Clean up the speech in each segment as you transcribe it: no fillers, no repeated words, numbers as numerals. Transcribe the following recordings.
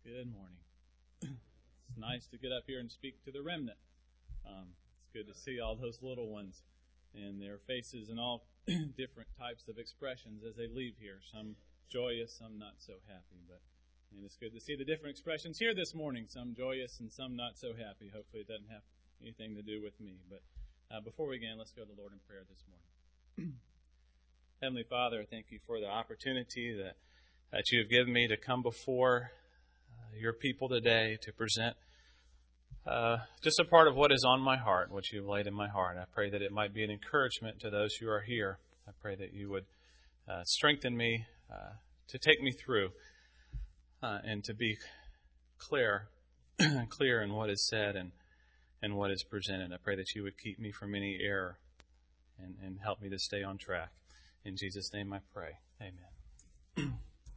Good morning. It's nice to get up here and speak to the remnant. It's good to see all those little ones and their faces and all different types of expressions as they leave here. Some joyous, some not so happy. And it's good to see the different expressions here this morning. Some joyous and some not so happy. Hopefully it doesn't have anything to do with me. But before we begin, let's go to the Lord in prayer this morning. Heavenly Father, I thank you for the opportunity that you have given me to come before your people today to present just a part of what is on my heart, what you've laid in my heart. I pray that it might be an encouragement to those who are here. I pray that you would strengthen me to take me through and to be clear in what is said and what is presented. I pray that you would keep me from any error and help me to stay on track. In Jesus' name I pray. Amen.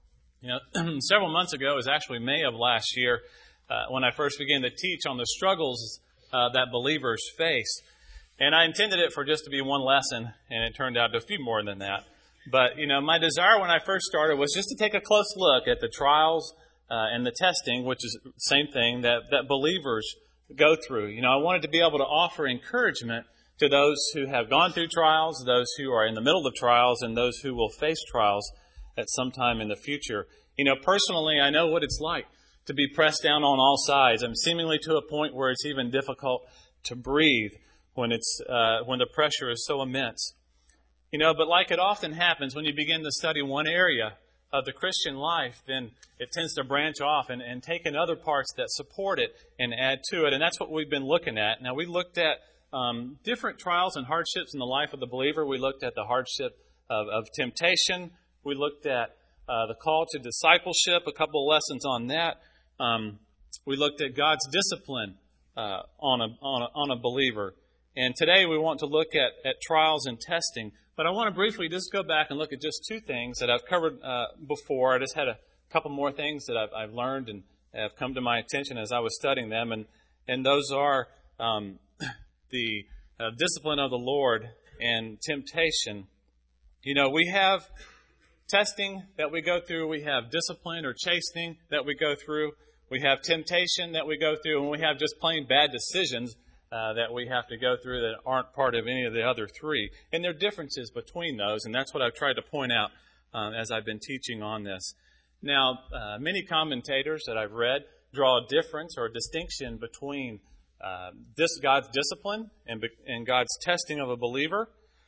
Several months ago, it was actually May of last year, when I first began to teach on the struggles that believers face. And I intended it for just to be one lesson, and it turned out to a few more than that. But, my desire when I first started was just to take a close look at the trials and the testing, which is the same thing that believers go through. I wanted to be able to offer encouragement to those who have gone through trials, those who are in the middle of trials, and those who will face trials at some time in the future. Personally, I know what it's like to be pressed down on all sides. I'm seemingly to a point where it's even difficult to breathe when the pressure is so immense. But like it often happens when you begin to study one area of the Christian life, then it tends to branch off and take in other parts that support it and add to it. And that's what we've been looking at. Now, we looked at different trials and hardships in the life of the believer. We looked at the hardship of temptation. We looked at the call to discipleship, a couple of lessons on that. We looked at God's discipline on a believer. And today we want to look at trials and testing. But I want to briefly just go back and look at just two things that I've covered before. I just had a couple more things that I've learned and have come to my attention as I was studying them. And those are the discipline of the Lord and temptation. We have testing that we go through. We have discipline or chastening that we go through. We have temptation that we go through. And we have just plain bad decisions that we have to go through that aren't part of any of the other three. And there are differences between those. And that's what I've tried to point out as I've been teaching on this. Now, many commentators that I've read draw a difference or a distinction between God's discipline and God's testing of a believer.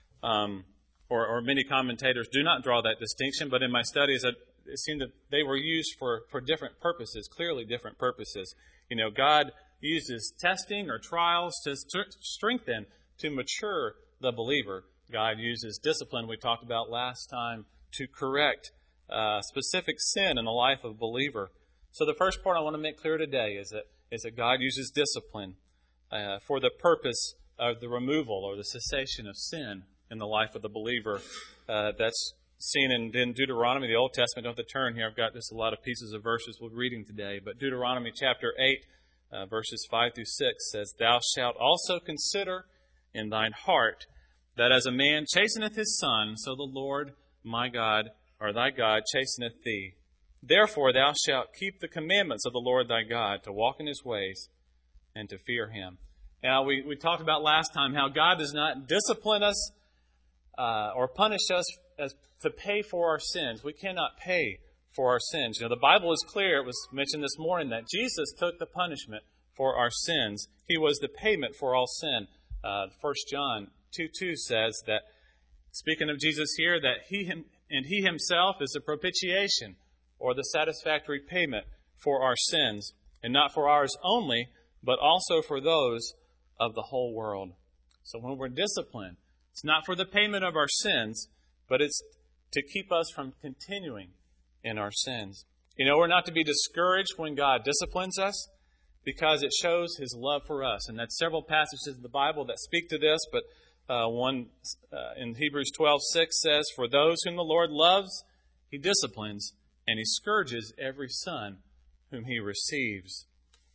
Or many commentators do not draw that distinction, but in my studies, it seemed that they were used for different purposes, clearly different purposes. God uses testing or trials to strengthen, to mature the believer. God uses discipline, we talked about last time, to correct specific sin in the life of a believer. So the first part I want to make clear today is that God uses discipline for the purpose of the removal or the cessation of sin in the life of the believer. That's seen in Deuteronomy, the Old Testament. Don't have to turn here. I've got just a lot of pieces of verses we're reading today. But Deuteronomy chapter 8, verses 5 through 6 says, "Thou shalt also consider in thine heart that as a man chasteneth his son, so the Lord my God, or thy God, chasteneth thee. Therefore thou shalt keep the commandments of the Lord thy God, to walk in his ways and to fear him." Now, we talked about last time how God does not discipline us or punish us as to pay for our sins. We cannot pay for our sins. The Bible is clear. It was mentioned this morning that Jesus took the punishment for our sins. He was the payment for all sin. 1 John 2:2 says that, speaking of Jesus here, that He himself is the propitiation or the satisfactory payment for our sins, and not for ours only, but also for those of the whole world. So when we're disciplined, it's not for the payment of our sins, but it's to keep us from continuing in our sins. We're not to be discouraged when God disciplines us, because it shows His love for us. And that's several passages in the Bible that speak to this, but one in Hebrews 12:6 says, "For those whom the Lord loves, He disciplines, and He scourges every son whom He receives."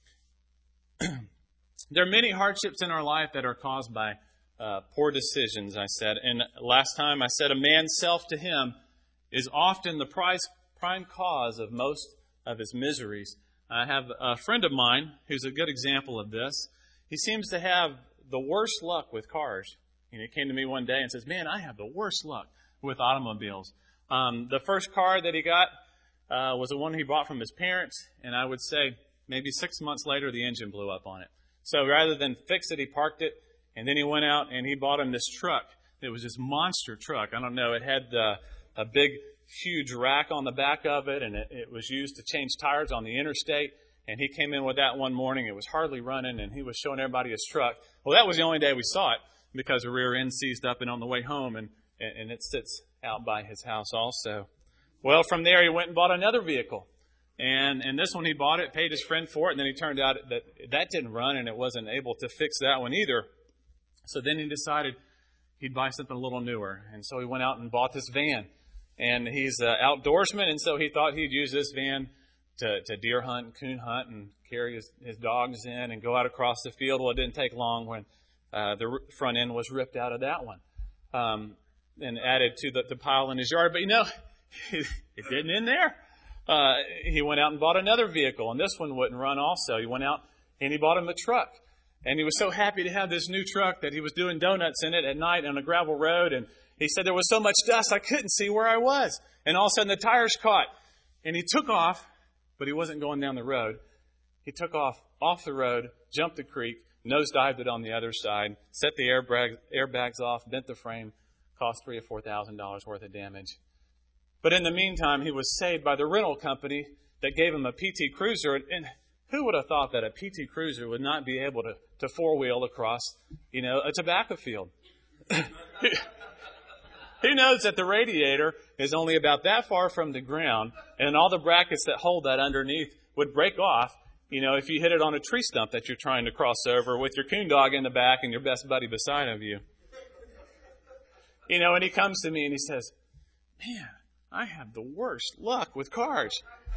There are many hardships in our life that are caused by poor decisions, I said. And last time I said a man's self to him is often the prime cause of most of his miseries. I have a friend of mine who's a good example of this. He seems to have the worst luck with cars. He came to me one day and says, man, I have the worst luck with automobiles. The first car that he got was the one he bought from his parents, and I would say maybe 6 months later the engine blew up on it. So rather than fix it, he parked it, and then he went out and he bought him this truck. It was this monster truck. I don't know, it had a big, huge rack on the back of it, and it was used to change tires on the interstate. And he came in with that one morning. It was hardly running, and he was showing everybody his truck. Well, that was the only day we saw it because the rear end seized up and on the way home, and it sits out by his house also. Well, from there, he went and bought another vehicle. And this one he bought it, paid his friend for it, and then he turned out that didn't run, and it wasn't able to fix that one either. So then he decided he'd buy something a little newer. And so he went out and bought this van. And he's an outdoorsman, and so he thought he'd use this van to deer hunt and coon hunt and carry his dogs in and go out across the field. Well, it didn't take long when the front end was ripped out of that one and added to the pile in his yard. But it didn't end there. He went out and bought another vehicle, and this one wouldn't run also. He went out and he bought him a truck. And he was so happy to have this new truck that he was doing donuts in it at night on a gravel road. And he said there was so much dust I couldn't see where I was. And all of a sudden the tires caught. And he took off, but he wasn't going down the road. He took off the road, jumped the creek, nosedived it on the other side, set the airbags off, bent the frame, cost $3,000 or $4,000 worth of damage. But in the meantime, he was saved by the rental company that gave him a PT Cruiser. And who would have thought that a PT Cruiser would not be able to four-wheel across, a tobacco field? Who knows that the radiator is only about that far from the ground, and all the brackets that hold that underneath would break off, if you hit it on a tree stump that you're trying to cross over with your coon dog in the back and your best buddy beside of you. And he comes to me and he says, man, I have the worst luck with cars.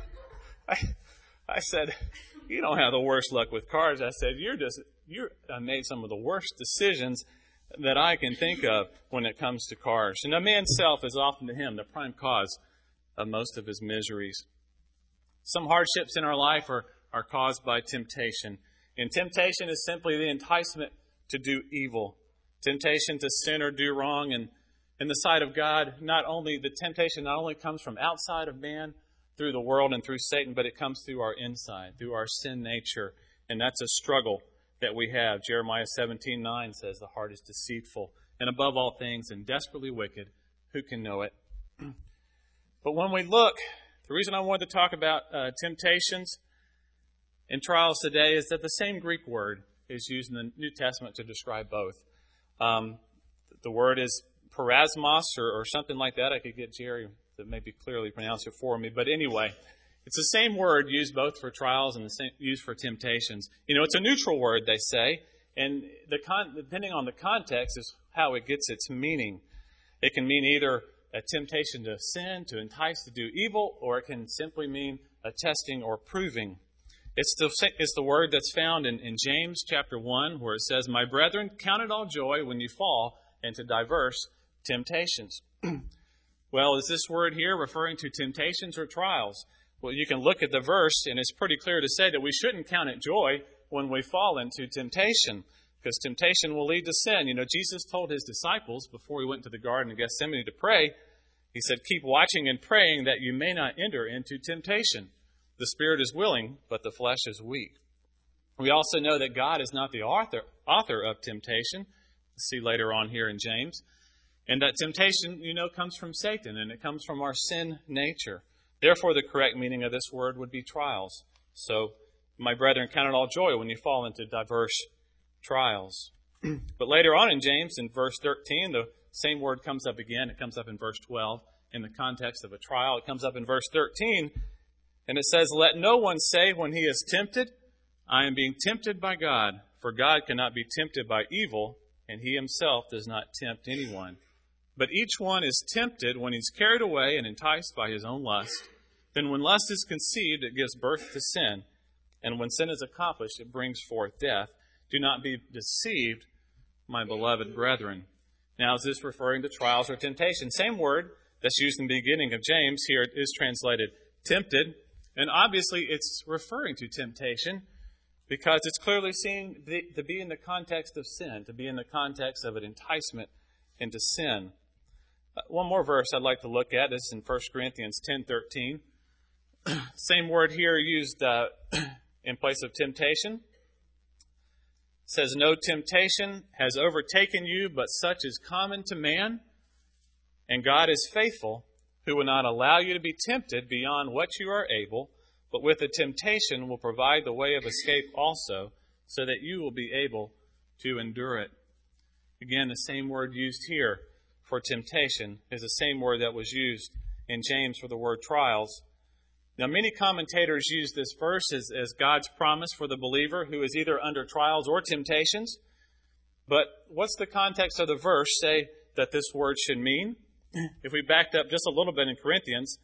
I said, you don't have the worst luck with cars. I said, you made some of the worst decisions that I can think of when it comes to cars. And a man's self is often to him the prime cause of most of his miseries. Some hardships in our life are caused by temptation. And temptation is simply the enticement to do evil. Temptation to sin or do wrong. And in the sight of God, the temptation not only comes from outside of man, through the world and through Satan, but it comes through our inside, through our sin nature. And that's a struggle that we have. Jeremiah 17:9 says, the heart is deceitful and above all things and desperately wicked. Who can know it? But when we look, the reason I wanted to talk about temptations and trials today is that the same Greek word is used in the New Testament to describe both. The word is parasmos or something like that. I could get Jerry to maybe clearly pronounce it for me. But anyway, it's the same word used both for trials and the same used for temptations. It's a neutral word, they say, and depending on the context is how it gets its meaning. It can mean either a temptation to sin, to entice to do evil, or it can simply mean a testing or proving. It's the word that's found in James chapter 1, where it says, my brethren, count it all joy when you fall into diverse temptations. Well, is this word here referring to temptations or trials? Well, you can look at the verse, and it's pretty clear to say that we shouldn't count it joy when we fall into temptation, because temptation will lead to sin. Jesus told his disciples before he went to the Garden of Gethsemane to pray, he said, keep watching and praying that you may not enter into temptation. The spirit is willing, but the flesh is weak. We also know that God is not the author of temptation. We'll see later on here in James. And that temptation, comes from Satan, and it comes from our sin nature. Therefore, the correct meaning of this word would be trials. So, my brethren, count it all joy when you fall into diverse trials. But later on in James, in verse 13, the same word comes up again. It comes up in verse 12 in the context of a trial. It comes up in verse 13, and it says, let no one say when he is tempted, I am being tempted by God. For God cannot be tempted by evil, and he himself does not tempt anyone. But each one is tempted when he's carried away and enticed by his own lust. Then when lust is conceived, it gives birth to sin. And when sin is accomplished, it brings forth death. Do not be deceived, my beloved brethren. Now, is this referring to trials or temptation? Same word that's used in the beginning of James. Here it is translated tempted. And obviously it's referring to temptation because it's clearly seen to be in the context of sin, to be in the context of an enticement into sin. One more verse I'd like to look at is in 1 Corinthians 10:13. Same word here used in place of temptation. It says, "No temptation has overtaken you, but such is common to man. And God is faithful, who will not allow you to be tempted beyond what you are able, but with the temptation will provide the way of escape also, so that you will be able to endure it." Again, the same word used here for temptation is the same word that was used in James for the word trials. Now, many commentators use this verse as God's promise for the believer who is either under trials or temptations. But what's the context of the verse say that this word should mean? If we backed up just a little bit in Corinthians,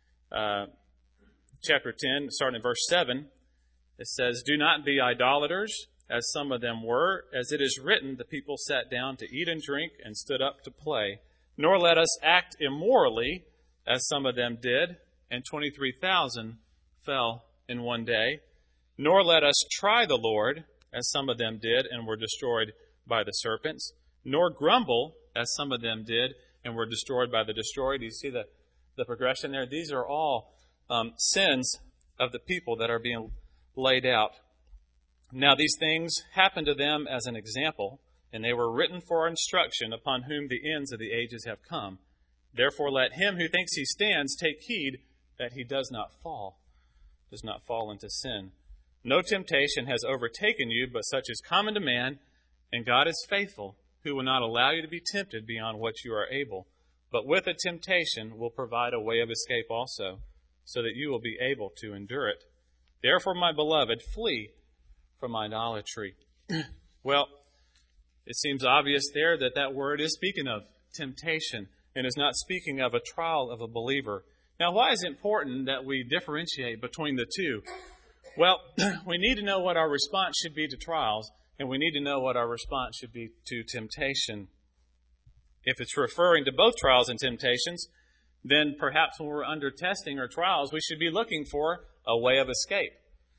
chapter 10, starting in verse 7, it says, "Do not be idolaters, as some of them were, as it is written, the people sat down to eat and drink and stood up to play. Nor let us act immorally, as some of them did, and 23,000 fell in one day. Nor let us try the Lord, as some of them did and were destroyed by the serpents. Nor grumble, as some of them did and were destroyed by the destroyer." Do you see the progression there? These are all sins of the people that are being laid out. Now these things happened to them as an example, and they were written for our instruction, upon whom the ends of the ages have come. Therefore let him who thinks he stands take heed that he does not fall into sin. "No temptation has overtaken you, but such is common to man, and God is faithful, who will not allow you to be tempted beyond what you are able, but with a temptation will provide a way of escape also, so that you will be able to endure it. Therefore, my beloved, flee from idolatry." Well, it seems obvious there that word is speaking of temptation and is not speaking of a trial of a believer. Now, why is it important that we differentiate between the two? Well, we need to know what our response should be to trials, and we need to know what our response should be to temptation. If it's referring to both trials and temptations, then perhaps when we're under testing or trials, we should be looking for a way of escape.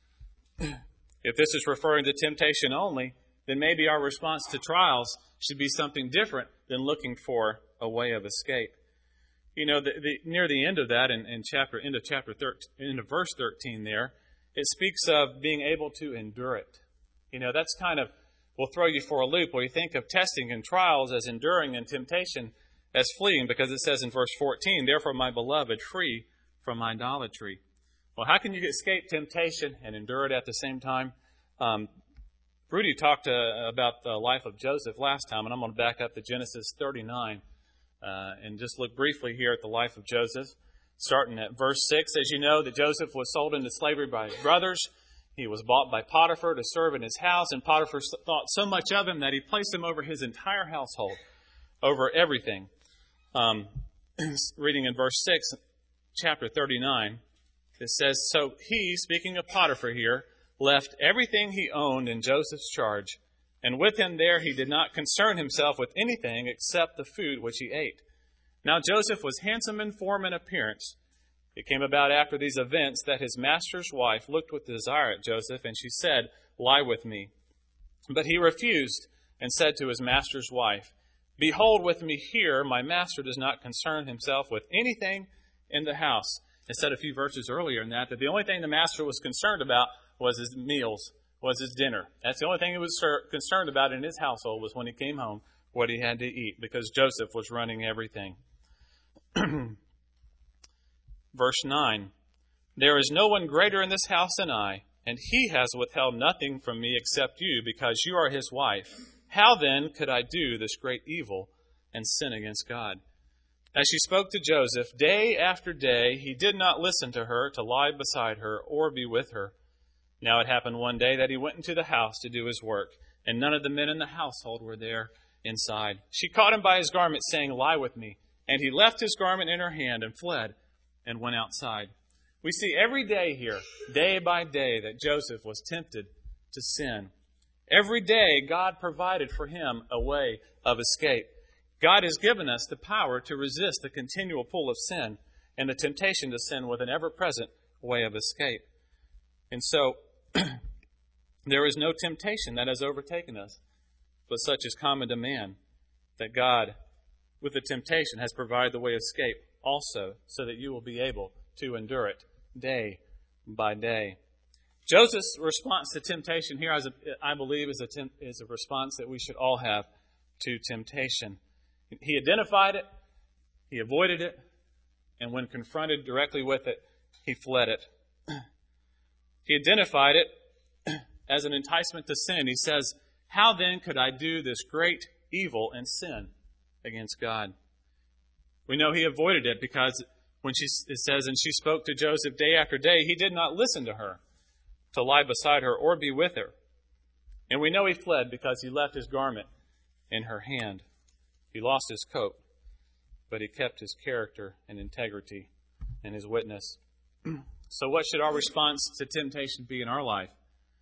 If this is referring to temptation only, then maybe our response to trials should be something different than looking for a way of escape. You know, near the end of that, into verse 13 there, it speaks of being able to endure it. You know, that's kind of, will throw you for a loop where you think of testing and trials as enduring and temptation as fleeing, because it says in verse 14, "Therefore, my beloved, free from idolatry." Well, how can you escape temptation and endure it at the same time? Rudy talked about the life of Joseph last time, and I'm going to back up to Genesis 39 and just look briefly here at the life of Joseph, starting at verse 6. As you know, that Joseph was sold into slavery by his brothers. He was bought by Potiphar to serve in his house, and Potiphar thought so much of him that he placed him over his entire household, over everything. Reading in verse 6, chapter 39, it says, "So he," speaking of Potiphar here, "left everything he owned in Joseph's charge, and with him there he did not concern himself with anything except the food which he ate. Now Joseph was handsome in form and appearance. It came about after these events that his master's wife looked with desire at Joseph, and she said, 'Lie with me.' But he refused and said to his master's wife, 'Behold, with me here, my master does not concern himself with anything in the house.'" It said a few verses earlier in that the only thing the master was concerned about was his meals, was his dinner. That's the only thing he was concerned about in his household, was when he came home, what he had to eat, because Joseph was running everything. Verse 9, "There is no one greater in this house than I, and he has withheld nothing from me except you, because you are his wife. How then could I do this great evil and sin against God?" As she spoke to Joseph day after day, he did not listen to her to lie beside her or be with her. Now it happened one day that he went into the house to do his work, and none of the men in the household were there inside. She caught him by his garment, saying, "Lie with me." And he left his garment in her hand and fled and went outside. We see every day here, day by day, that Joseph was tempted to sin. Every day, God provided for him a way of escape. God has given us the power to resist the continual pull of sin and the temptation to sin with an ever-present way of escape. And so, there is no temptation that has overtaken us, but such is common to man, that God, with the temptation, has provided the way of escape also, so that you will be able to endure it day by day. Joseph's response to temptation here, I believe, is a response that we should all have to temptation. He identified it, he avoided it, and when confronted directly with it, he fled it. He identified it as an enticement to sin. He says, "How then could I do this great evil and sin against God?" We know he avoided it because it says, "And she spoke to Joseph day after day, he did not listen to her, to lie beside her or be with her." And we know he fled because he left his garment in her hand. He lost his coat, but he kept his character and integrity and his witness. So what should our response to temptation be in our life?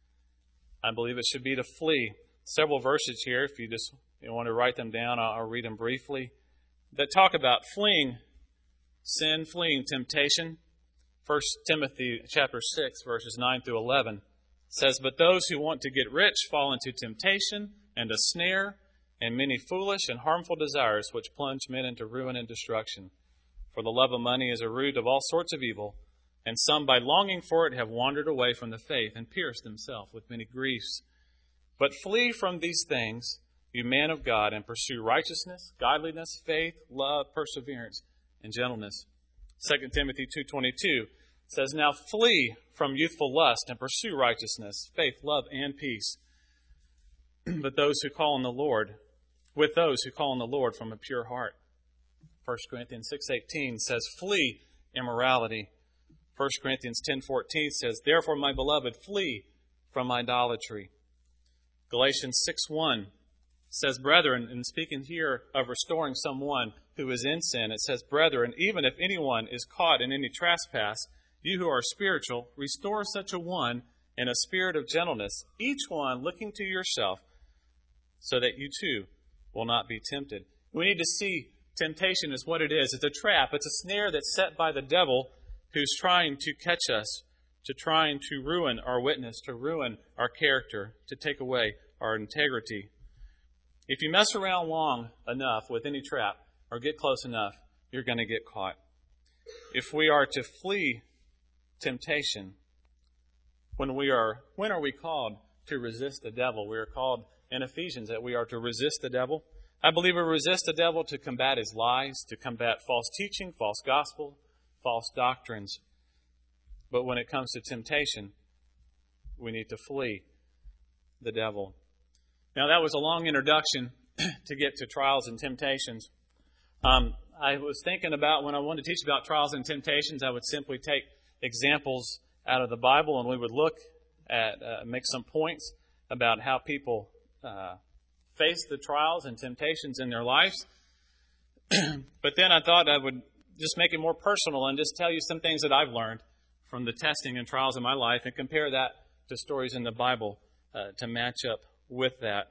I believe it should be to flee. Several verses here, if you just want to write them down, I'll read them briefly, that talk about fleeing sin, fleeing temptation. 1 Timothy chapter 6, verses 9 through 11 says, "But those who want to get rich fall into temptation and a snare and many foolish and harmful desires which plunge men into ruin and destruction. For the love of money is a root of all sorts of evil, and some by longing for it have wandered away from the faith and pierced themselves with many griefs. But flee from these things, you man of God, and pursue righteousness, godliness, faith, love, perseverance, and gentleness." 2 Timothy 2:22 says, "Now flee from youthful lust and pursue righteousness, faith, love, and peace, with those who call on the Lord from a pure heart." 1 Corinthians 6:18 says, "Flee immorality." 1 Corinthians 10:14 says, "Therefore, my beloved, flee from idolatry." Galatians 6:1 says, "Brethren," and speaking here of restoring someone who is in sin, it says, "Brethren, even if anyone is caught in any trespass, you who are spiritual, restore such a one in a spirit of gentleness, each one looking to yourself, so that you too will not be tempted." We need to see temptation as what it is. It's a trap. It's a snare that's set by the devil, who's trying to catch us, trying to ruin our witness, to ruin our character, to take away our integrity. If you mess around long enough with any trap or get close enough, you're going to get caught. If we are to flee temptation, when are we called to resist the devil? We are called in Ephesians that we are to resist the devil. I believe we resist the devil to combat his lies, to combat false teaching, false gospel, false doctrines. But when it comes to temptation, we need to flee the devil. Now, that was a long introduction to get to trials and temptations. I was thinking about when I wanted to teach about trials and temptations, I would simply take examples out of the Bible and we would look at, make some points about how people face the trials and temptations in their lives. But then I thought I would just make it more personal and just tell you some things that I've learned from the testing and trials in my life and compare that to stories in the Bible to match up with that.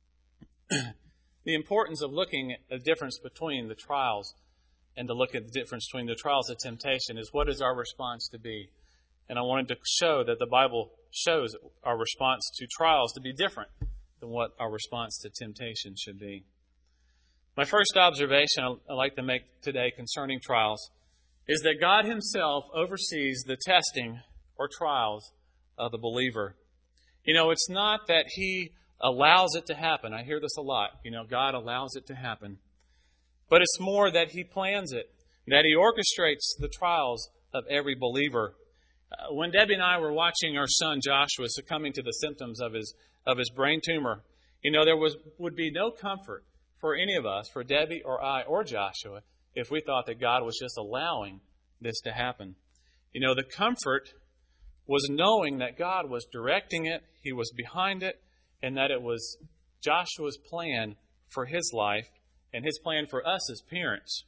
The importance of looking at the difference between the trials and to look at the difference between the trials of temptation is what is our response to be. And I wanted to show that the Bible shows our response to trials to be different than what our response to temptation should be. My first observation I'd like to make today concerning trials is that God Himself oversees the testing or trials of the believer. It's not that He allows it to happen. I hear this a lot. God allows it to happen. But it's more that He plans it, that He orchestrates the trials of every believer. When Debbie and I were watching our son Joshua succumbing to the symptoms of his brain tumor, there would be no comfort for any of us, for Debbie or I or Joshua, if we thought that God was just allowing this to happen. The comfort was knowing that God was directing it, He was behind it, and that it was Joshua's plan for his life and His plan for us as parents.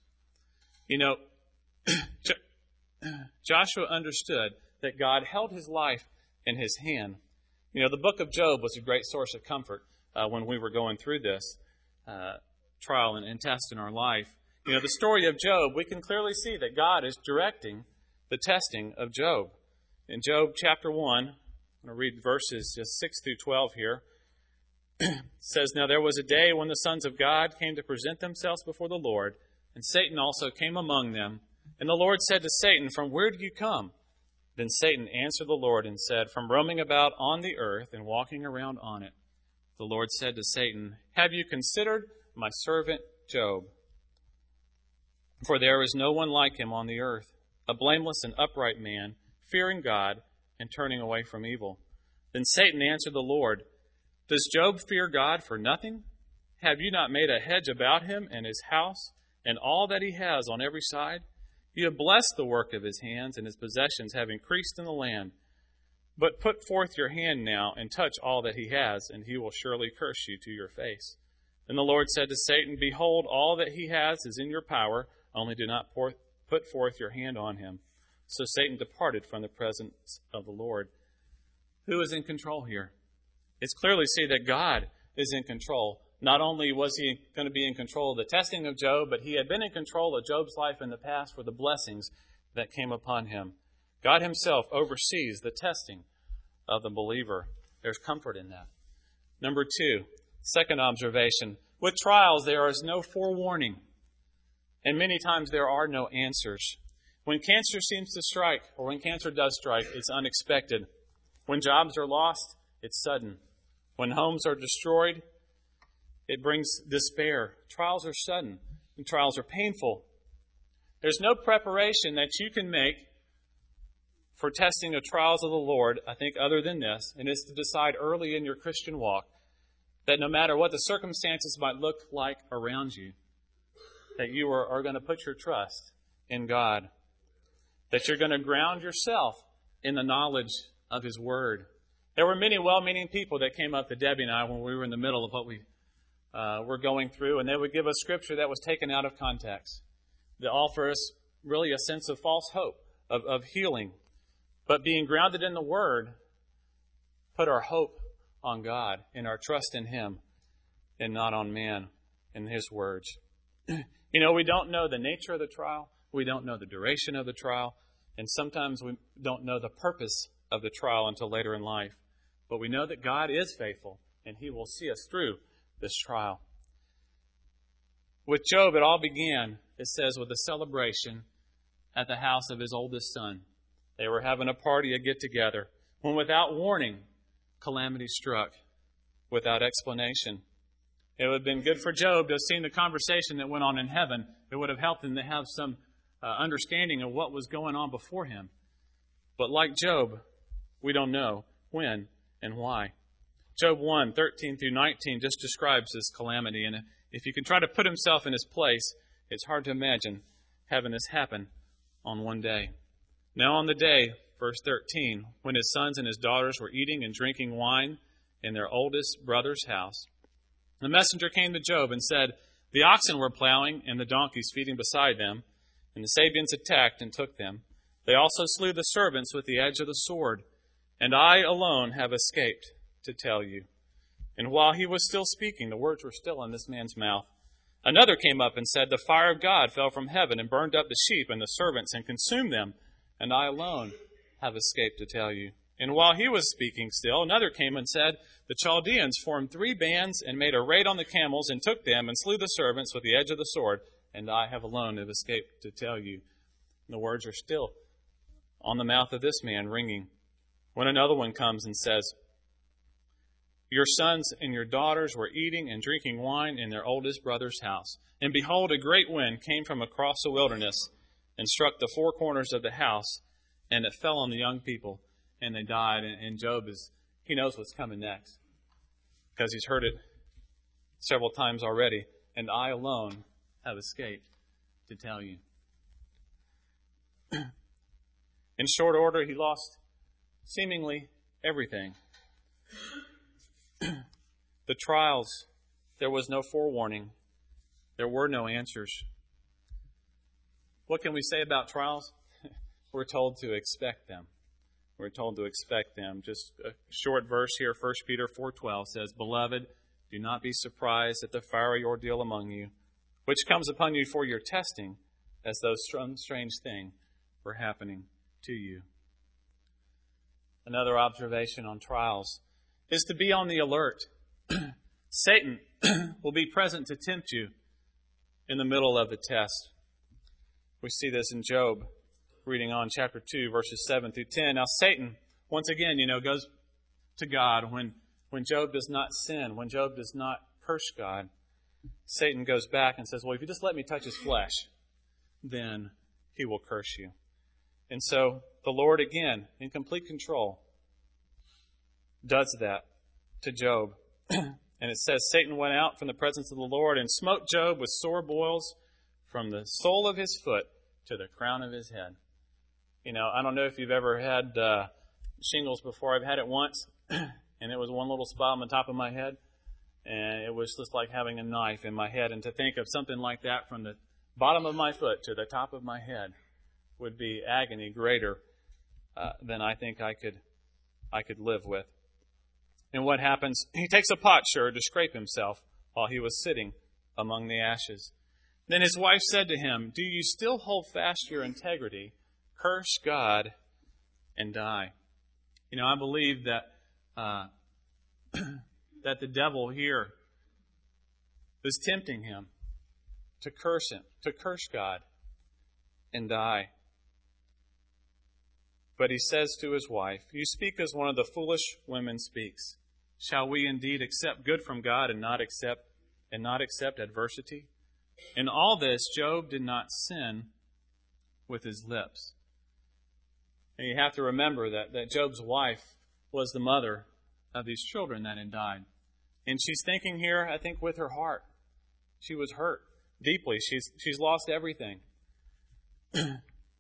Joshua understood that God held his life in His hand. The book of Job was a great source of comfort when we were going through this trial and test in our life. The story of Job, we can clearly see that God is directing the testing of Job. In Job chapter 1, I'm going to read verses just 6 through 12 here. It says, "Now there was a day when the sons of God came to present themselves before the Lord, and Satan also came among them. And the Lord said to Satan, 'From where do you come?' Then Satan answered the Lord and said, 'From roaming about on the earth and walking around on it.' The Lord said to Satan, 'Have you considered my servant Job? For there is no one like him on the earth, a blameless and upright man, fearing God and turning away from evil.' Then Satan answered the Lord, 'Does Job fear God for nothing? Have you not made a hedge about him and his house and all that he has on every side? You have blessed the work of his hands, and his possessions have increased in the land. But put forth your hand now and touch all that he has, and he will surely curse you to your face.' Then the Lord said to Satan, 'Behold, all that he has is in your power, only do not put forth your hand on him.' So Satan departed from the presence of the Lord." Who is in control here? It's clearly see that God is in control. Not only was he going to be in control of the testing of Job, but he had been in control of Job's life in the past for the blessings that came upon him. God himself oversees the testing of the believer. There's comfort in that. Number 2, second observation. With trials, there is no forewarning. And many times there are no answers. When cancer seems to strike, or when cancer does strike, it's unexpected. When jobs are lost, it's sudden. When homes are destroyed, it brings despair. Trials are sudden, and trials are painful. There's no preparation that you can make for testing the trials of the Lord, I think, other than this, and it's to decide early in your Christian walk that no matter what the circumstances might look like around you, that you are going to put your trust in God, that you're going to ground yourself in the knowledge of His Word. There were many well-meaning people that came up to Debbie and I when we were in the middle of what we were going through, and they would give us scripture that was taken out of context to offer us really a sense of false hope, of healing. But being grounded in the Word, put our hope on God and our trust in Him and not on man and His words. You know, we don't know the nature of the trial. We don't know the duration of the trial. And sometimes we don't know the purpose of the trial until later in life. But we know that God is faithful and He will see us through this trial. With Job, it all began, it says, with a celebration at the house of his oldest son. They were having a party, a get-together, when without warning, calamity struck without explanation. It would have been good for Job to have seen the conversation that went on in heaven. It would have helped him to have some understanding of what was going on before him. But like Job, we don't know when and why. Job 1, 13 through 19 just describes this calamity. And if you can try to put himself in his place, it's hard to imagine having this happen on one day. Now on the day, verse 13, when his sons and his daughters were eating and drinking wine in their oldest brother's house, the messenger came to Job and said, "The oxen were plowing and the donkeys feeding beside them, and the Sabeans attacked and took them. They also slew the servants with the edge of the sword, and I alone have escaped to tell you." And while he was still speaking, the words were still in this man's mouth, another came up and said, "The fire of God fell from heaven and burned up the sheep and the servants and consumed them, and I alone have escaped to tell you." And while he was speaking still, another came and said, "The Chaldeans formed 3 bands and made a raid on the camels and took them and slew the servants with the edge of the sword, and I have alone have escaped to tell you." And the words are still on the mouth of this man, ringing. When another one comes and says, "Your sons and your daughters were eating and drinking wine in their oldest brother's house. And behold, a great wind came from across the wilderness and struck the 4 corners of the house, and it fell on the young people, and they died." And Job he knows what's coming next because he's heard it several times already. "And I alone have escaped to tell you." In short order, he lost seemingly everything. The trials, there was no forewarning. There were no answers. What can we say about trials? We're told to expect them. We're told to expect them. Just a short verse here, 1 Peter 4:12 says, "Beloved, do not be surprised at the fiery ordeal among you, which comes upon you for your testing, as though some strange thing were happening to you." another observation on trials, is to be on the alert. Satan will be present to tempt you in the middle of the test. We see this in Job, reading on chapter 2, verses 7 through 10. Now Satan, once again, goes to God when Job does not sin, when Job does not curse God. Satan goes back and says, well, if you just let me touch his flesh, then he will curse you. And so the Lord, again, in complete control, does that to Job. And it says, Satan went out from the presence of the Lord and smote Job with sore boils from the sole of his foot to the crown of his head. I don't know if you've ever had shingles before. I've had it once, and it was one little spot on the top of my head, and it was just like having a knife in my head. And to think of something like that from the bottom of my foot to the top of my head would be agony greater than I think I could live with. And what happens? He takes a potsherd to scrape himself while he was sitting among the ashes. Then his wife said to him, do you still hold fast your integrity? Curse God and die. I believe that that the devil here is tempting him to curse God and die. But he says to his wife, you speak as one of the foolish women speaks. Shall we indeed accept good from God and not accept adversity? In all this, Job did not sin with his lips. And you have to remember that Job's wife was the mother of these children that had died. And she's thinking here, I think, with her heart. She was hurt deeply. She's lost everything. To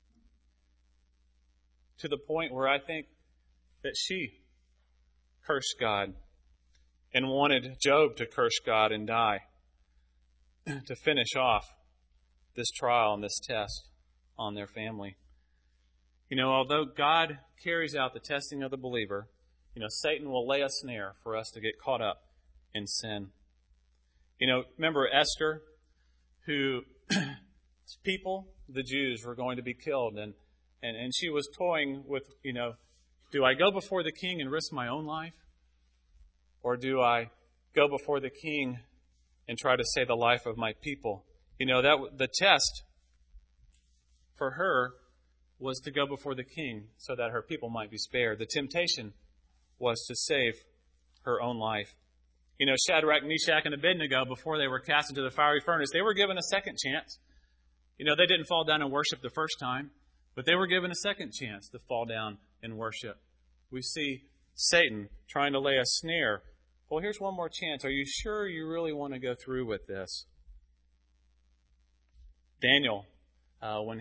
the point where I think that she cursed God and wanted Job to curse God and die to finish off this trial and this test on their family. Although God carries out the testing of the believer, Satan will lay a snare for us to get caught up in sin. Remember Esther, who people, the Jews, were going to be killed, and she was toying with, do I go before the king and risk my own life? Or do I go before the king and try to save the life of my people? The test for her was to go before the king so that her people might be spared. The temptation was to save her own life. Shadrach, Meshach, and Abednego, before they were cast into the fiery furnace, they were given a second chance. They didn't fall down and worship the first time, but they were given a second chance to fall down and worship. We see Satan trying to lay a snare. Well, here's one more chance. Are you sure you really want to go through with this? Daniel, when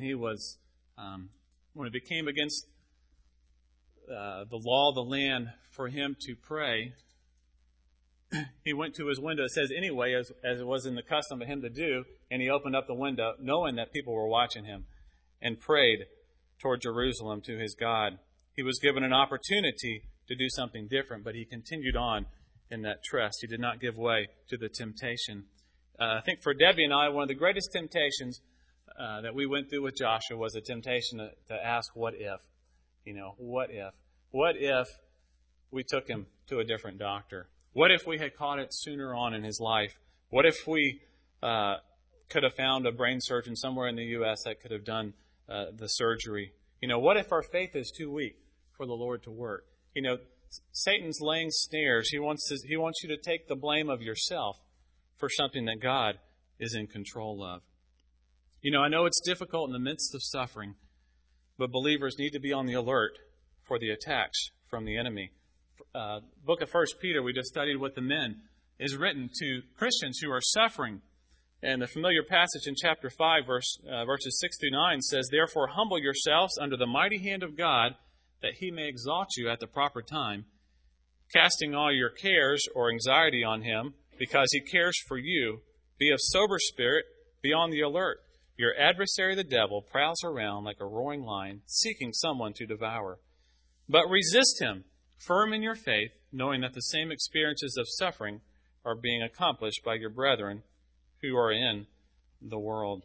it became against the law of the land for him to pray, he went to his window, it says anyway, as it was in the custom of him to do, and he opened up the window knowing that people were watching him and prayed toward Jerusalem to his God. He was given an opportunity to do something different, but he continued on in that trust. He did not give way to the temptation. I think for Debbie and I, one of the greatest temptations that we went through with Joshua was a temptation to ask, what if? What if? What if we took him to a different doctor? What if we had caught it sooner on in his life? What if we could have found a brain surgeon somewhere in the U.S. that could have done the surgery? What if our faith is too weak for the Lord to work? Satan's laying snares. He wants you to take the blame of yourself for something that God is in control of. I know it's difficult in the midst of suffering, but believers need to be on the alert for the attacks from the enemy. Book of 1 Peter, we just studied with the men, is written to Christians who are suffering. And the familiar passage in chapter 5, verses 6 through 9 says, therefore humble yourselves under the mighty hand of God, that he may exalt you at the proper time, casting all your cares or anxiety on him, because he cares for you. Be of sober spirit, be on the alert. Your adversary, the devil, prowls around like a roaring lion, seeking someone to devour. But resist him, firm in your faith, knowing that the same experiences of suffering are being accomplished by your brethren who are in the world.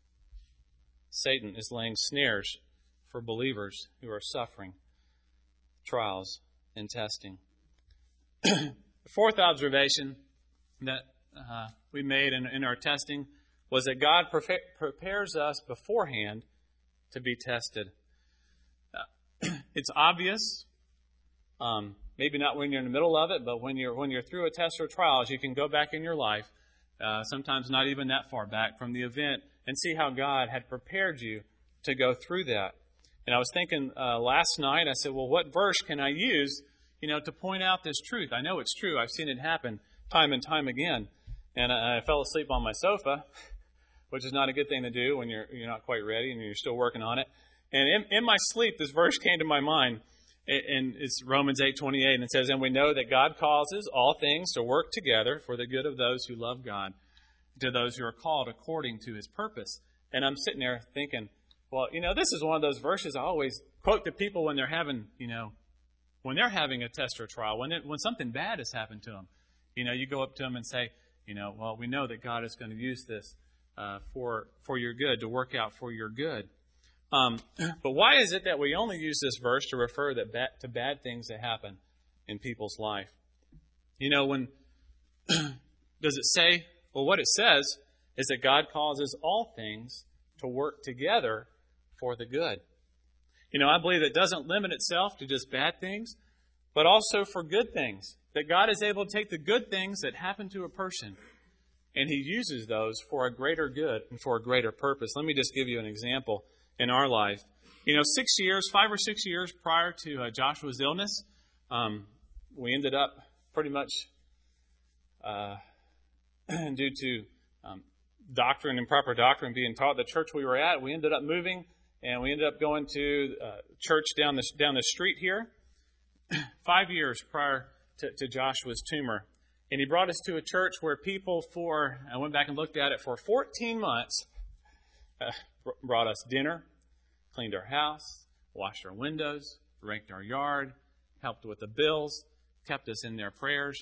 Satan is laying snares for believers who are suffering. trials and testing. The fourth observation that we made in our testing was that God prepares us beforehand to be tested. It's obvious, maybe not when you're in the middle of it, but when you're through a test or trials, you can go back in your life, sometimes not even that far back from the event, and see how God had prepared you to go through that. And I was thinking last night, I said, well, what verse can I use, to point out this truth? I know it's true. I've seen it happen time and time again. And I fell asleep on my sofa, which is not a good thing to do when you're not quite ready and you're still working on it. And in my sleep, this verse came to my mind, and it's Romans 8:28, and it says, "And we know that God causes all things to work together for the good of those who love God, to those who are called according to His purpose." And I'm sitting there thinking, well, this is one of those verses I always quote to people when they're having, when they're having a test or trial, when something bad has happened to them. You go up to them and say, well, we know that God is going to use this for your good, to work out for your good. But why is it that we only use this verse to refer to bad things that happen in people's life? When does it say? Well, what it says is that God causes all things to work together for the good. I believe it doesn't limit itself to just bad things, but also for good things. That God is able to take the good things that happen to a person, and He uses those for a greater good and for a greater purpose. Let me just give you an example in our life. 5 or 6 years prior to Joshua's illness, we ended up pretty much, due to improper doctrine being taught at the church we were at, we ended up moving, and we ended up going to church down the street here. 5 years prior to Joshua's tumor. And he brought us to a church where people I went back and looked at it, for 14 months, brought us dinner, cleaned our house, washed our windows, raked our yard, helped with the bills, kept us in their prayers.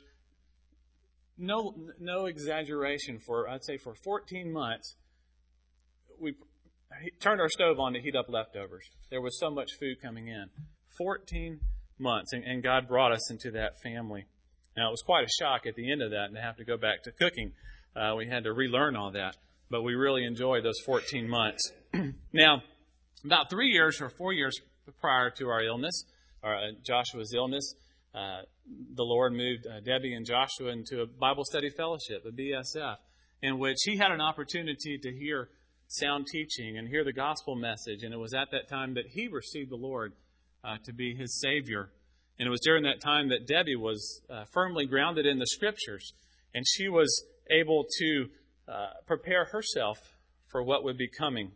No exaggeration, I'd say for 14 months, we turned our stove on to heat up leftovers. There was so much food coming in. 14 months, and God brought us into that family. Now, it was quite a shock at the end of that and to have to go back to cooking. We had to relearn all that, but we really enjoyed those 14 months. Now, about 3 years or 4 years prior to our illness, or Joshua's illness, the Lord moved Debbie and Joshua into a Bible study fellowship, a BSF, in which he had an opportunity to hear sound teaching and hear the gospel message. And it was at that time that he received the Lord to be his Savior. And it was during that time that Debbie was firmly grounded in the Scriptures, and she was able to prepare herself for what would be coming.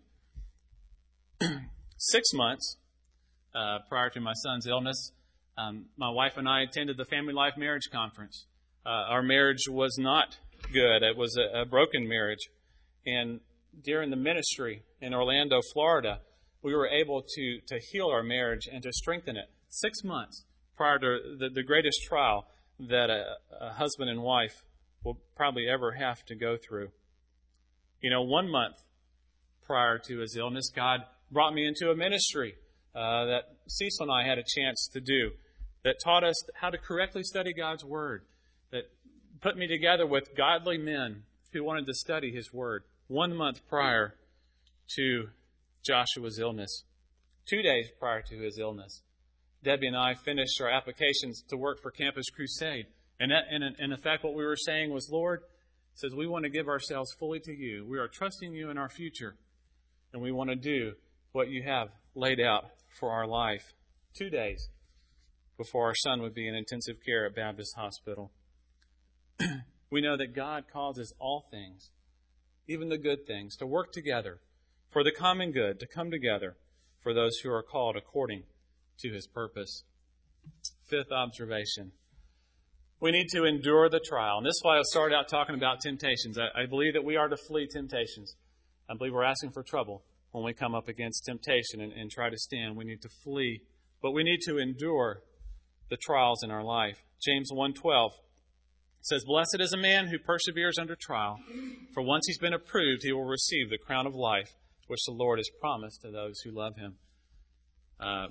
6 months prior to my son's illness, my wife and I attended the Family Life Marriage Conference. Our marriage was not good. It was a broken marriage. And during the ministry in Orlando, Florida, we were able to heal our marriage and to strengthen it 6 months prior to the greatest trial that a husband and wife will probably ever have to go through. 1 month prior to his illness, God brought me into a ministry that Cecil and I had a chance to do, that taught us how to correctly study God's Word, that put me together with godly men who wanted to study His Word. 1 month prior to Joshua's illness, 2 days prior to his illness, Debbie and I finished our applications to work for Campus Crusade. And in effect, what we were saying was, Lord, says we want to give ourselves fully to you. We are trusting you in our future, and we want to do what you have laid out for our life. 2 days before our son would be in intensive care at Baptist Hospital. We know that God causes all things, even the good things, to work together for the common good, to come together for those who are called according to His purpose. Fifth observation. We need to endure the trial. And this is why I started out talking about temptations. I believe that we are to flee temptations. I believe we're asking for trouble when we come up against temptation and try to stand. We need to flee, but we need to endure the trials in our life. James 1:12 says, "Blessed is a man who perseveres under trial, for once he's been approved, he will receive the crown of life, which the Lord has promised to those who love Him."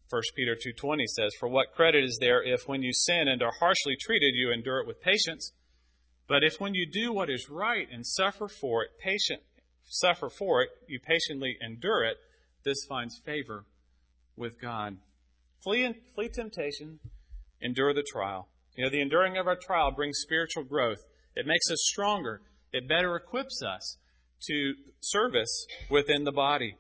1 Peter 2:20 says, "For what credit is there if when you sin and are harshly treated, you endure it with patience? But if when you do what is right and suffer for it, you patiently endure it, this finds favor with God." Flee temptation, endure the trial. The enduring of our trial brings spiritual growth. It makes us stronger. It better equips us to service within the body.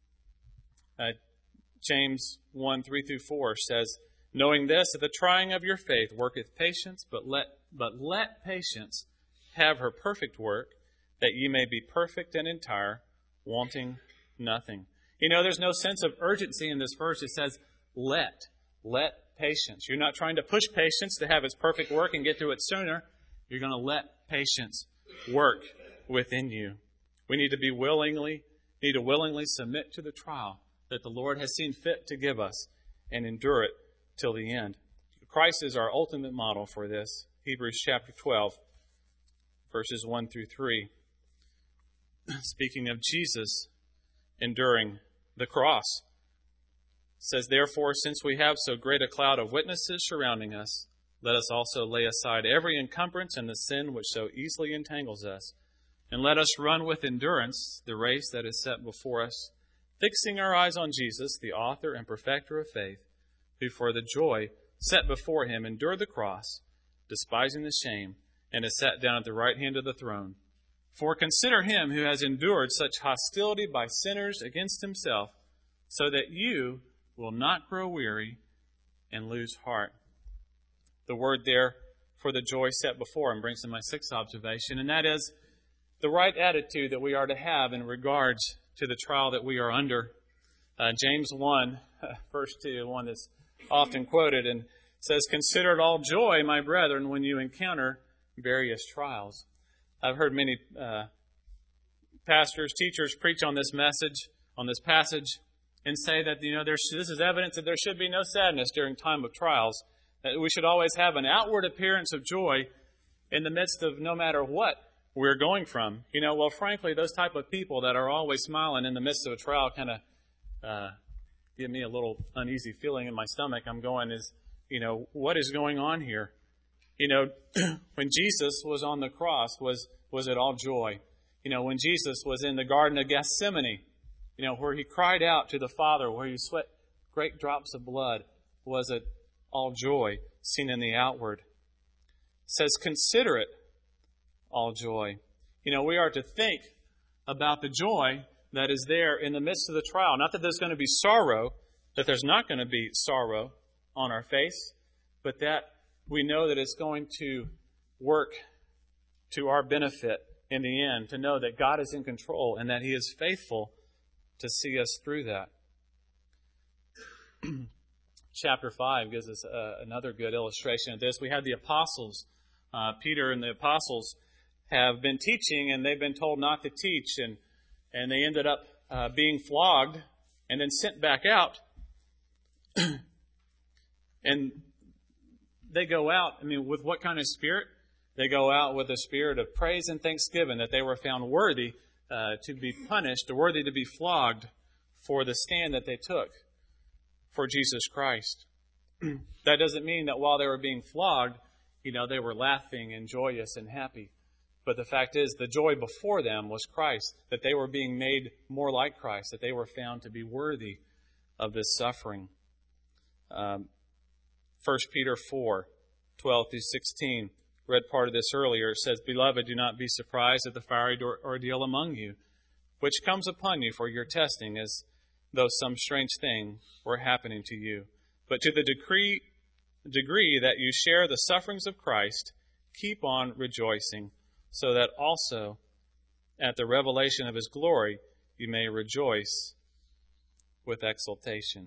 James 1:3-4 says, "Knowing this, that the trying of your faith worketh patience, but let patience have her perfect work, that ye may be perfect and entire, wanting nothing." There's no sense of urgency in this verse. It says, let patience. You're not trying to push patience to have its perfect work and get through it sooner. You're going to let patience work within you. We need to willingly submit to the trial that the Lord has seen fit to give us and endure it till the end. Christ is our ultimate model for this. Hebrews chapter 12, verses 1-3. Speaking of Jesus enduring the cross, it says, "Therefore, since we have so great a cloud of witnesses surrounding us, let us also lay aside every encumbrance and the sin which so easily entangles us, and let us run with endurance the race that is set before us, fixing our eyes on Jesus, the author and perfecter of faith, who for the joy set before him endured the cross, despising the shame, and is sat down at the right hand of the throne. For consider him who has endured such hostility by sinners against himself, so that you will not grow weary and lose heart." The word there, "for the joy set before him," brings to my sixth observation, and that is the right attitude that we are to have in regards to the trial that we are under. James 1, verse 2, one that's often quoted, and says, "Consider it all joy, my brethren, when you encounter various trials." I've heard many pastors, teachers preach on this message, on this passage, and say that this is evidence that there should be no sadness during time of trials, that we should always have an outward appearance of joy in the midst of no matter what we're going from. Well, frankly, those type of people that are always smiling in the midst of a trial kind of give me a little uneasy feeling in my stomach. I'm going, what is going on here? When Jesus was on the cross, was it all joy? When Jesus was in the Garden of Gethsemane, where he cried out to the Father, where he sweat great drops of blood, was it all joy seen in the outward? It says, "Consider it all joy." We are to think about the joy that is there in the midst of the trial. Not that there's going to be sorrow, that there's not going to be sorrow on our face, but that we know that it's going to work to our benefit in the end, to know that God is in control and that he is faithful to see us through that. Chapter 5 gives us another good illustration of this. We have the apostles. Peter and the apostles have been teaching, and they've been told not to teach, and they ended up being flogged and then sent back out. And they go out, with what kind of spirit? They go out with a spirit of praise and thanksgiving that they were found worthy to be punished, or worthy to be flogged for the stand that they took for Jesus Christ. That doesn't mean that while they were being flogged, they were laughing and joyous and happy. But the fact is, the joy before them was Christ, that they were being made more like Christ, that they were found to be worthy of this suffering. 1 Peter 4, 12-16, read part of this earlier. It says, "Beloved, do not be surprised at the fiery ordeal among you, which comes upon you for your testing, as though some strange thing were happening to you. But to the degree that you share the sufferings of Christ, keep on rejoicing, so that also at the revelation of his glory you may rejoice with exultation."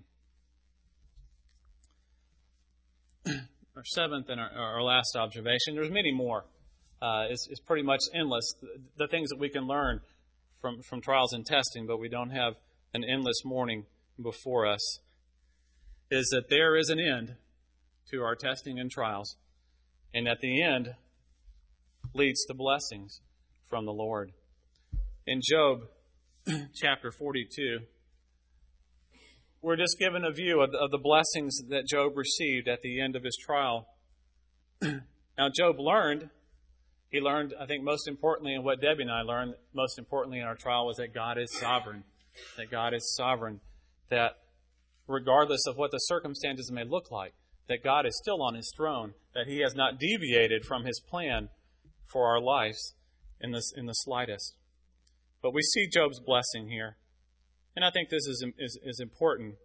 Our seventh and our last observation, there's many more. It's pretty much endless, the things that we can learn from trials and testing, but we don't have an endless morning before us, is that there is an end to our testing and trials, and at the end leads to blessings from the Lord. In Job chapter 42, we're just given a view of the blessings that Job received at the end of his trial. Now, Job learned, I think most importantly, and what Debbie and I learned most importantly in our trial was that God is sovereign. That God is sovereign. That regardless of what the circumstances may look like, that God is still on His throne. That He has not deviated from His plan for our lives in the slightest. But we see Job's blessing here. And I think this is important.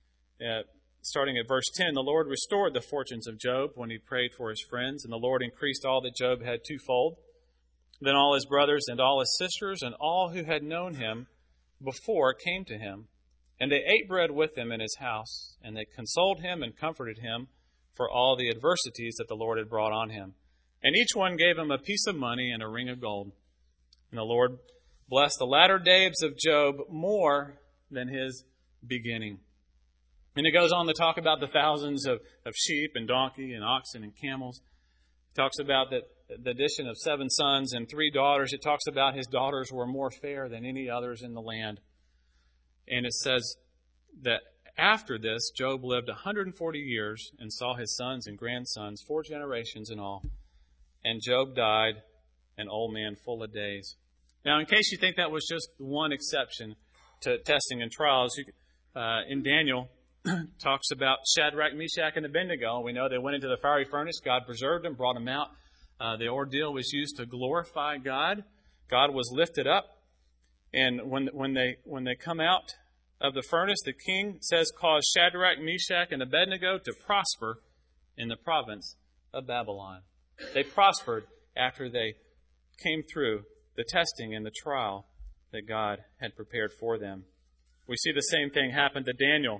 Starting at verse 10, the Lord restored the fortunes of Job when he prayed for his friends, and the Lord increased all that Job had twofold. Then all his brothers and all his sisters and all who had known him before came to him, and they ate bread with him in his house, and they consoled him and comforted him for all the adversities that the Lord had brought on him. And each one gave him a piece of money and a ring of gold. And the Lord blessed the latter days of Job more than his beginning. And it goes on to talk about the thousands of sheep and donkey and oxen and camels. It talks about the addition of 7 sons and 3 daughters. It talks about his daughters were more fair than any others in the land. And it says that after this, Job lived 140 years and saw his sons and grandsons, 4 generations in all. And Job died an old man full of days. Now, in case you think that was just one exception to testing and trials, in Daniel, talks about Shadrach, Meshach, and Abednego. We know they went into the fiery furnace. God preserved them, brought them out. The ordeal was used to glorify God. God was lifted up. And when they come out of the furnace, the king says, caused Shadrach, Meshach, and Abednego to prosper in the province of Babylon. They prospered after they came through the testing and the trial that God had prepared for them. We see the same thing happen to Daniel.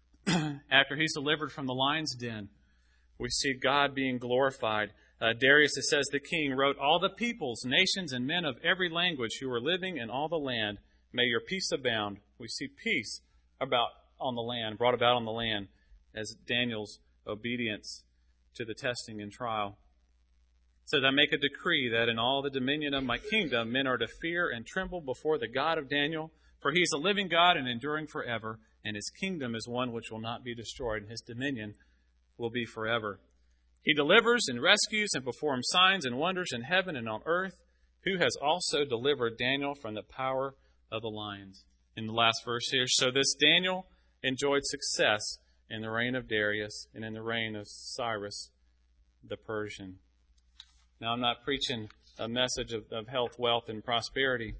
After he's delivered from the lion's den, we see God being glorified. Darius, it says, the king wrote, all the peoples, nations, and men of every language who are living in all the land, may your peace abound. We see peace brought about on the land as Daniel's obedience to the testing and trial. It says, I make a decree that in all the dominion of my kingdom, men are to fear and tremble before the God of Daniel, for he is a living God and enduring forever. And his kingdom is one which will not be destroyed, and his dominion will be forever. He delivers and rescues and performs signs and wonders in heaven and on earth, who has also delivered Daniel from the power of the lions. In the last verse here, so this Daniel enjoyed success in the reign of Darius and in the reign of Cyrus the Persian. Now, I'm not preaching a message of health, wealth, and prosperity,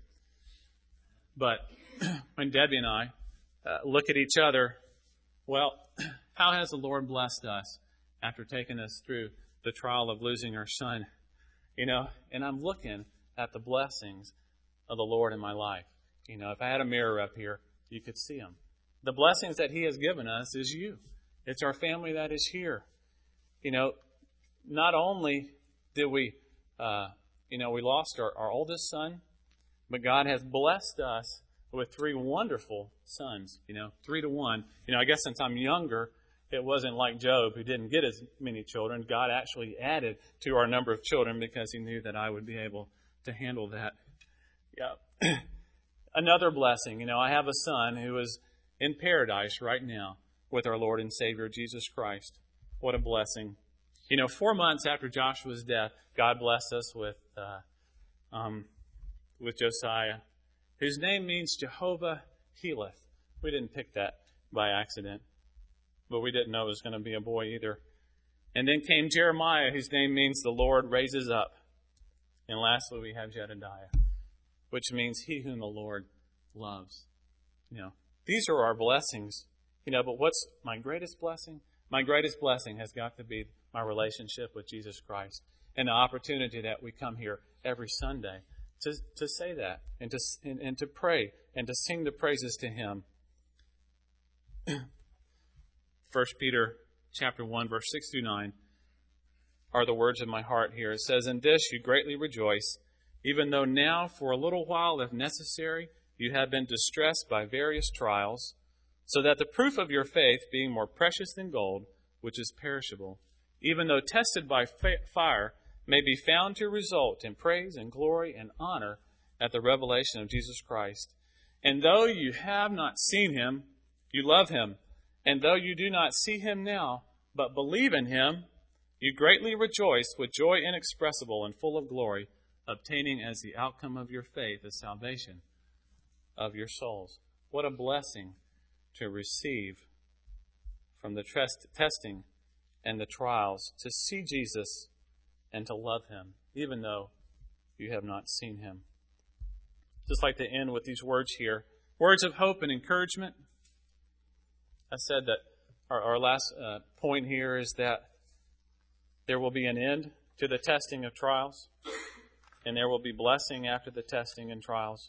but when Debbie and I look at each other, well, how has the Lord blessed us after taking us through the trial of losing our son? And I'm looking at the blessings of the Lord in my life. If I had a mirror up here, you could see them. The blessings that He has given us is you. It's our family that is here. Not only did we lost our oldest son, but God has blessed us with 3 wonderful sons, 3 to 1. I guess since I'm younger, it wasn't like Job, who didn't get as many children. God actually added to our number of children because He knew that I would be able to handle that. Yeah. Another blessing, I have a son who is in paradise right now with our Lord and Savior, Jesus Christ. What a blessing. 4 months after Joshua's death, God blessed us with Josiah, whose name means Jehovah Healeth. We didn't pick that by accident, but we didn't know it was going to be a boy either. And then came Jeremiah, whose name means the Lord raises up. And lastly, we have Jedediah, which means he whom the Lord loves. These are our blessings. But what's my greatest blessing? My greatest blessing has got to be my relationship with Jesus Christ and the opportunity that we come here every Sunday to say that and to pray and to sing the praises to Him. 1 Peter chapter 1, verse 6 through 9 are the words of my heart here. It says, in this you greatly rejoice, even though now for a little while, if necessary, you have been distressed by various trials, so that the proof of your faith, being more precious than gold, which is perishable, even though tested by fire, may be found to result in praise and glory and honor at the revelation of Jesus Christ. And though you have not seen Him, you love Him. And though you do not see him now, but believe in him, you greatly rejoice with joy inexpressible and full of glory, obtaining as the outcome of your faith the salvation of your souls. What a blessing to receive from the testing and the trials, to see Jesus and to love him, even though you have not seen him. Just like to end with these words here, words of hope and encouragement. I said that our last point here is that there will be an end to the testing of trials, and there will be blessing after the testing and trials.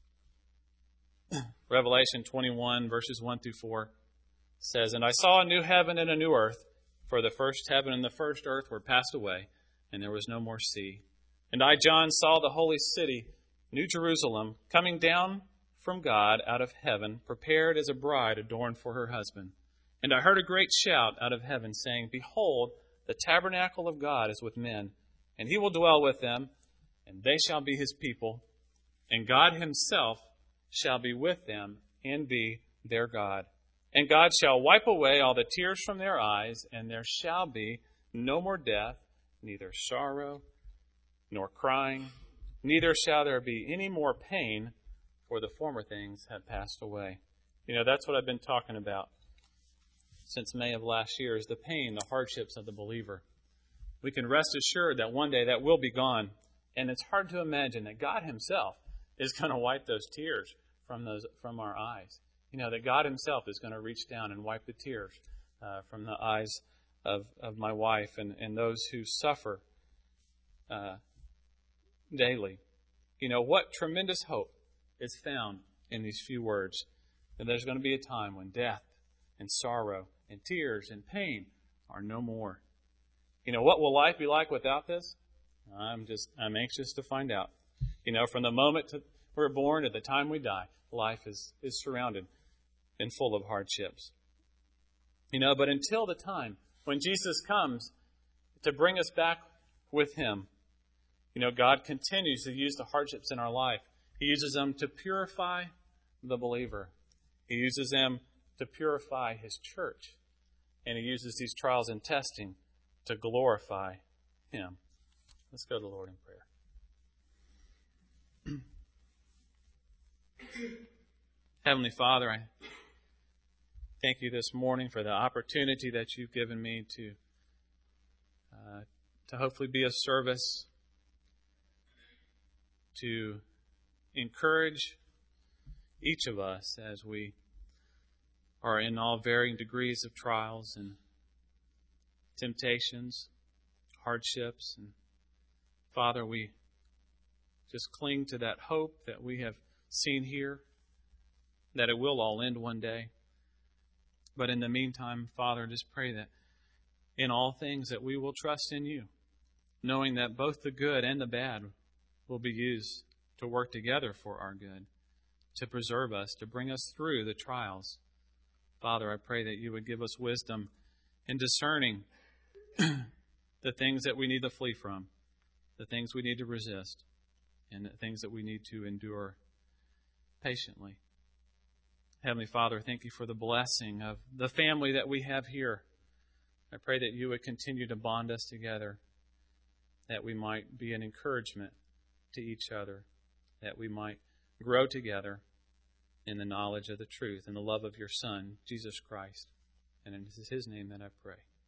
Revelation 21, verses 1 through 4 says, "And I saw a new heaven and a new earth, for the first heaven and the first earth were passed away, and there was no more sea. And I, John, saw the holy city, New Jerusalem, coming down from God out of heaven, prepared as a bride adorned for her husband. And I heard a great shout out of heaven, saying, Behold, the tabernacle of God is with men, and he will dwell with them, and they shall be his people, and God himself shall be with them and be their God. And God shall wipe away all the tears from their eyes, and there shall be no more death, neither sorrow nor crying, neither shall there be any more pain, for the former things have passed away." You know, that's what I've been talking about since May of last year, is the pain, the hardships of the believer. We can rest assured that one day that will be gone, and it's hard to imagine that God himself is going to wipe those tears from our eyes. You know, that God himself is going to reach down and wipe the tears from the eyes of my wife and those who suffer daily. You know, what tremendous hope is found in these few words. That there's going to be a time when death and sorrow and tears and pain are no more. You know, what will life be like without this? I'm anxious to find out. You know, from the moment we're born to the time we die, life is surrounded and full of hardships. You know, but until the time when Jesus comes to bring us back with him, you know, God continues to use the hardships in our life. He uses them to purify the believer. He uses them to purify his church. And he uses these trials and testing to glorify him. Let's go to the Lord in prayer. Heavenly Father, I thank you this morning for the opportunity that you've given me to hopefully be of service, to encourage each of us as we are in all varying degrees of trials and temptations, hardships. And Father, we just cling to that hope that we have seen here, that it will all end one day. But in the meantime, Father, just pray that in all things that we will trust in you, knowing that both the good and the bad will be used to work together for our good, to preserve us, to bring us through the trials. Father, I pray that you would give us wisdom in discerning the things that we need to flee from, the things we need to resist, and the things that we need to endure patiently. Heavenly Father, thank you for the blessing of the family that we have here. I pray that you would continue to bond us together, that we might be an encouragement to each other, that we might grow together in the knowledge of the truth and the love of your Son, Jesus Christ. And it is his name that I pray.